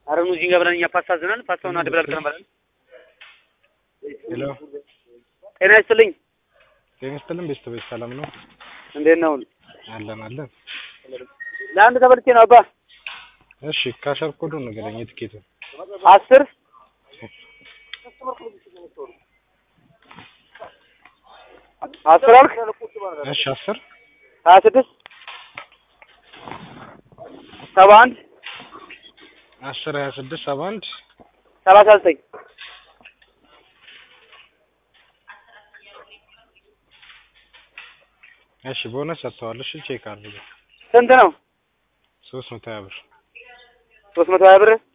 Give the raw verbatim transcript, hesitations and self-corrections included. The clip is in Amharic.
አረኑ ጂንጋ ብለንኛ ፓስታ አዘናል ፓስታውን አደብላልከን ማለት ሄሎ ጤና ይስጥልኝ ጤና ይስጥልኝ ቤተሰብ ሰላም ነው እንዴት ነው አለን አለን ለአንድ ተበልቼ ነው አባ እሺ ካሸር ኮዱን ንገረኝ የትኬቱ አስር አስር አልክ እሺ አስር ሀያ ስድስት ሰባ አንድ አስር ሀያ ስድስት ሰባ አንድ ሰላሳ ዘጠኝ እሺ ቦነስ ሰጥተዋል እሺ ቼክ አድርጉ ስንት ነው ሶስት መቶ ሀያ ብር ሶስት መቶ ሀያ ብር